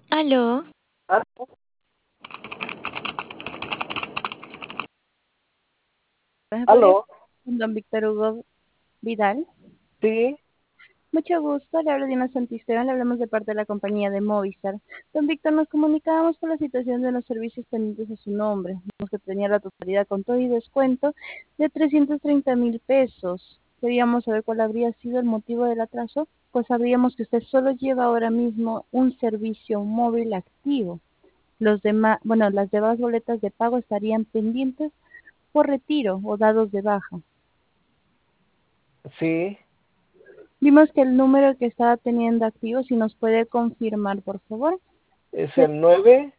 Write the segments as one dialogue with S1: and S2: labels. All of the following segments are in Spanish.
S1: Aló,
S2: Ah,
S3: ¿Podría
S2: aló,
S3: con don Víctor Hugo Vidal?
S2: sí,
S3: Mucho gusto, le hablo Diana Santisteban, le hablamos de parte de la compañía de Movistar. Don Víctor, nos comunicábamos por la situación de los servicios pendientes a su nombre. Vimos que tenía la totalidad con todo y descuento de 330,000 pesos. Queríamos saber cuál habría sido el motivo del atraso, pues sabríamos que usted solo lleva ahora mismo un servicio móvil activo. Los demás, bueno, las demás boletas de pago estarían pendientes por retiro o dados de baja.
S2: sí,
S3: Vimos que el número que estaba teniendo activo, si nos puede confirmar, por favor.
S2: es
S3: Sí,
S2: el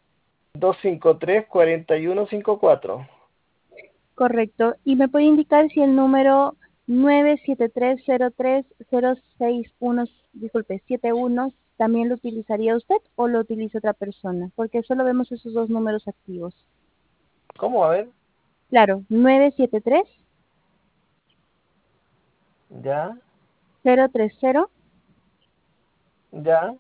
S2: 9-253-4154.
S3: correcto. ¿Y me puede indicar si el número 9730361, disculpe, 71, también lo utilizaría usted o lo utiliza otra persona? Porque solo vemos esos dos números activos.
S2: ¿Cómo? A ver,
S3: Claro,
S2: ya,
S3: 973-030-671.
S2: ya.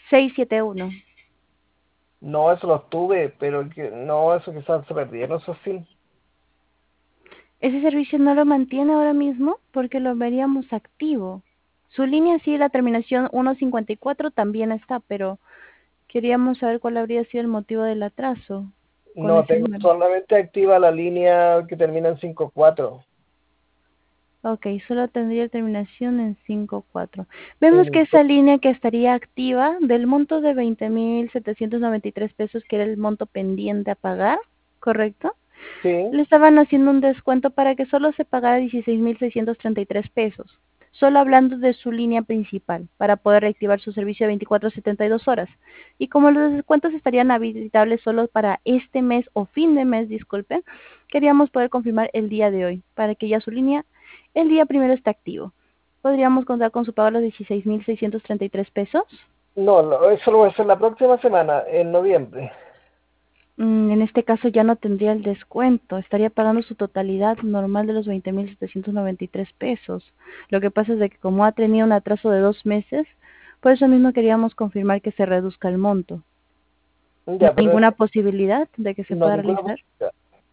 S2: No, eso lo tuve, pero no, eso quizás se perdieron, eso sí.
S3: Ese servicio no lo mantiene ahora mismo porque lo veríamos activo. Su línea sí, la terminación 154 también está, pero queríamos saber cuál habría sido el motivo del atraso con
S2: No,
S3: ese
S2: tengo
S3: número.
S2: solamente activa la línea que termina en 54.
S3: Ok, solo tendría terminación en 54. Vemos que
S2: El-
S3: esa línea que estaría activa del monto de 20,793 pesos, que era el monto pendiente a pagar, ¿correcto?
S2: Sí,
S3: Le estaban haciendo un descuento para que solo se pagara 16,633 pesos, solo hablando de su línea principal, para poder reactivar su servicio de 24 a 72 horas. Y como los descuentos estarían habilitables solo para este mes o fin de mes, disculpe, queríamos poder confirmar el día de hoy, para que ya su línea el día primero esté activo. ¿Podríamos contar con su pago de los 16,633 pesos?
S2: no, eso lo voy a hacer la próxima semana, en noviembre.
S3: En este caso ya no tendría el descuento, estaría pagando su totalidad normal de los 20,793 pesos. Lo que pasa es de que como ha tenido un atraso de 2 meses, por eso mismo queríamos confirmar que se reduzca el monto. ¿No
S2: Ya,
S3: hay
S2: pero
S3: ninguna posibilidad de que se
S2: no,
S3: pueda
S2: ninguna
S3: realizar?
S2: posibilidad.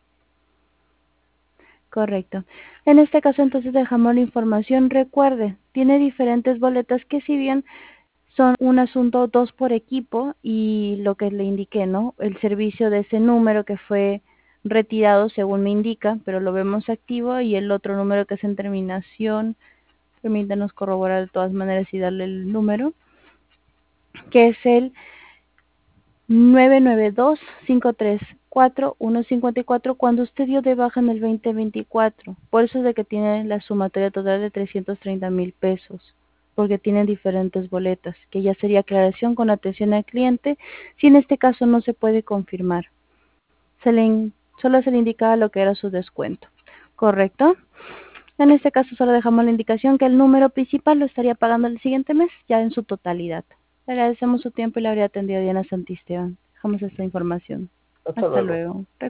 S3: Correcto. En este caso entonces dejamos la información. Recuerde, tiene diferentes boletas que si bien son un asunto dos por equipo y lo que le indiqué, ¿no? El servicio de ese número que fue retirado según me indica, pero lo vemos activo y el otro número que es en terminación, permítanos corroborar de todas maneras y darle el número, que es el 992-534-154 cuando usted dio de baja en el 2024. Por eso es de que tiene la sumatoria total de 330,000 pesos, porque tienen diferentes boletas, que ya sería aclaración con atención al cliente, si en este caso no se puede confirmar. Solo se le indicaba lo que era su descuento, ¿correcto? En este caso solo dejamos la indicación que el número principal lo estaría pagando el siguiente mes, ya en su totalidad. Le agradecemos su tiempo y la habría atendido Diana Santisteban. Dejamos esta información.
S2: Hasta
S3: Hasta
S2: luego.
S3: luego.